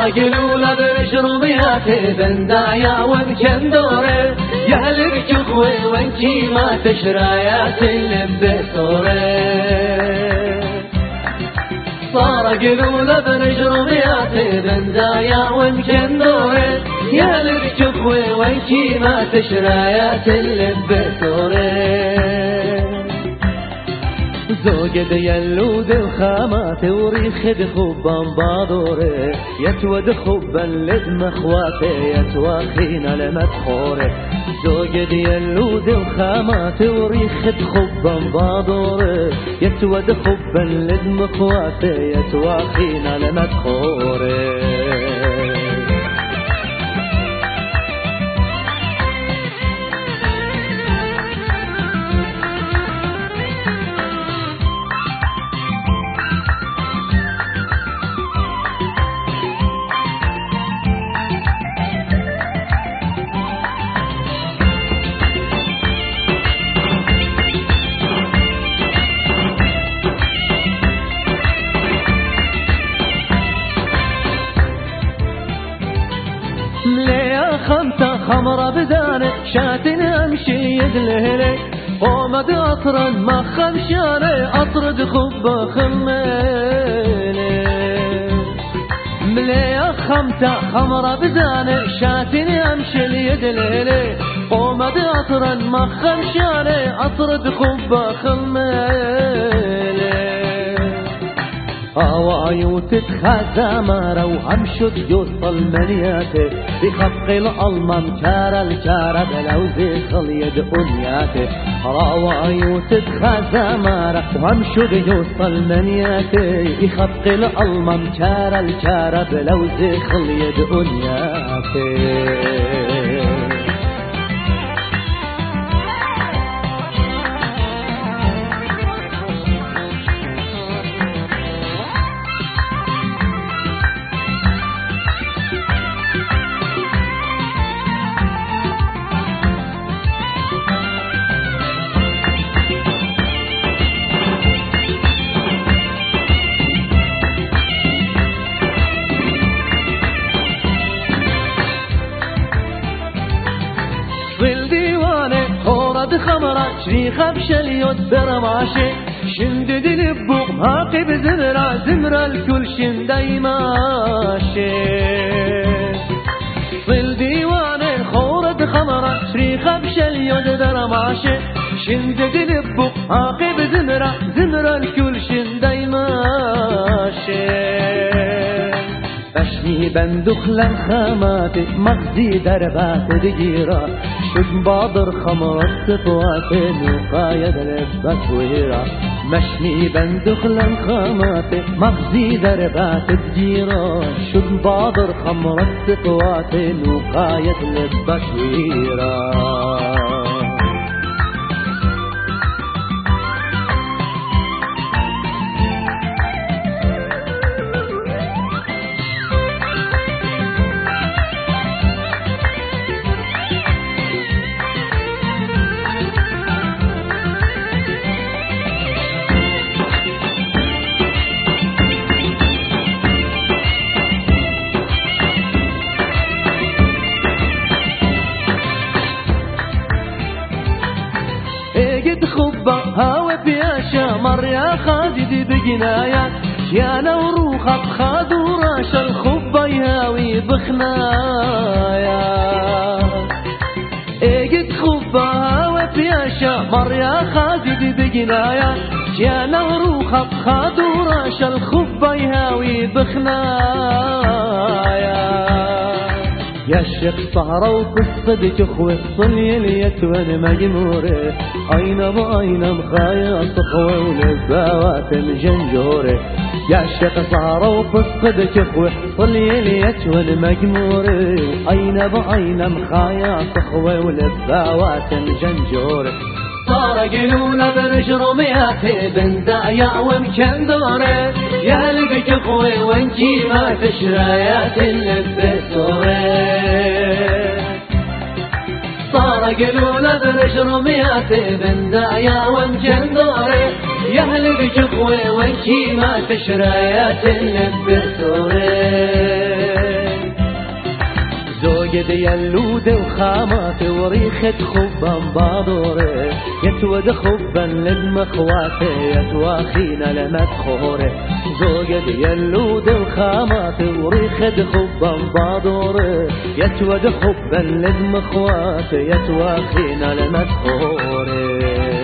قلولا برشرمياتي بندايا ومكندوري يهلك اخوي وانكي ما تشرايات اللي صار قلولا برشرمياتي بندايا ومكندوري يهلك اخوي وانكي ما تشرايات اللي زوج ديالود الخامات وريخ خبان بادوري يتود خبا لدم اخواتي يتواخينا لمدخوري زوج ديالود الخامات وريخ خبان بادوري يتود خبا لدم اخواتي يتواخينا لمدخوري خمسة خمرة بدانة شاتن امشي يدلهلي ومد اطرا ما خمشاني اطرد خبة خميلي مليا خمسة خمرة بدانة شاتن امشي يدلهلي ومد اطرا ما خمشاني اطرد خبة خميلي هوايو تتخزى مارا وهمشد يوصل منياتي بخفق الألمان كارا الكارا بلوزي خليد أنياتي هوايو تتخزى مارا وهمشد يوصل منياتي بخفق الألمان كارا الكارا بلوزي خليد أنياتي خمرة شريخة بشليوت برماشي شند دلبوق ماقب زمرة الكل شندي ماشي ظل ديواني خورة خمرة شريخة بشليوت برماشي شند دلبوق ماقب زمرة الكل شندي ماشي بشني بندخل الخامات مغزي دربات دقيرة شد بادر خمرة سطوات نقايد لبت ويرة مشني بندخل الخامات مغزي دربات دقيرة شد بادر خمرة سطوات نقايد لبت ويرة خبة هاوي بياشا مر يا خالد بجنايات يا نوروخة خاد وراش الخبة يهاوي بخنايا اجد خبة هاوي بياشا مر يا خالد بجنايات يا نوروخة خاد وراش الخبة يهاوي بخنايا يا الشيخ صهرة وقصة اخوة صلي اليتوان مجموري اين باين مخايا صخوة ولزاوات مجنجوري يا الشيخ صهرة وقصة اخوة صلي اليتوان مجموري اين باين مخايا صخوة ولزاوات مجنجوري صار قلولا برشرمياتي بندايا ومكندوري يا لبك اخوي وانكي ما تشرايات اللي صار قلولا برشرمياتي بندايا ومكندوري يا لبك اخوي وانكي ما تشرايات اللي زوجد يلود وخاماتي وريخة خبا بادوري يتود خبا للمخواتي يتواخينا لمدخوري زوجد يلود وخاماتي وريخة خبا بادوري يتود خبا للمخواتي يتواخينا لمدخوري